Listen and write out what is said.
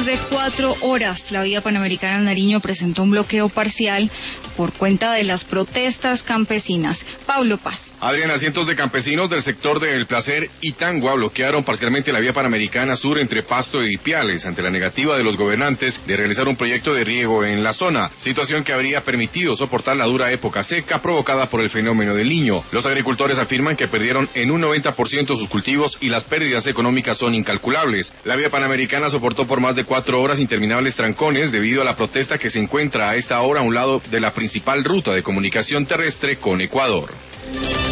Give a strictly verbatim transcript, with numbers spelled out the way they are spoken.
de cuatro horas, la vía Panamericana en Nariño presentó un bloqueo parcial por cuenta de las protestas campesinas. Pablo Paz. Adriana, cientos de campesinos del sector de El Placer y Tangua bloquearon parcialmente la vía Panamericana Sur entre Pasto y Ipiales ante la negativa de los gobernantes de realizar un proyecto de riego en la zona, situación que habría permitido soportar la dura época seca provocada por el fenómeno del Niño. Los agricultores afirman que perdieron en un noventa por ciento sus cultivos y las pérdidas económicas son incalculables. La vía Panamericana soportó por más de cuatro horas interminables trancones debido a la protesta que se encuentra a esta hora a un lado de la principal ruta de comunicación terrestre con Ecuador.